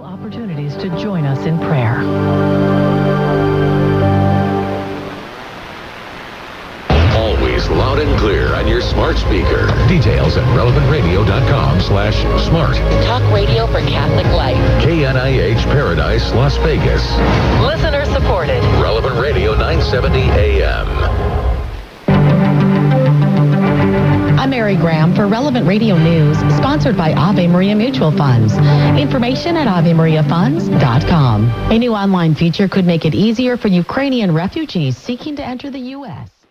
Opportunities to join us in prayer. Always loud and clear on your smart speaker. Details at relevantradio.com/smart. Talk radio for Catholic life. KNIH Paradise, Las Vegas. Listener supported. Relevant Radio 970 AM. I'm Mary Graham for Relevant Radio News, sponsored by Ave Maria Mutual Funds. Information at AveMariaFunds.com. A new online feature could make it easier for Ukrainian refugees seeking to enter the U.S.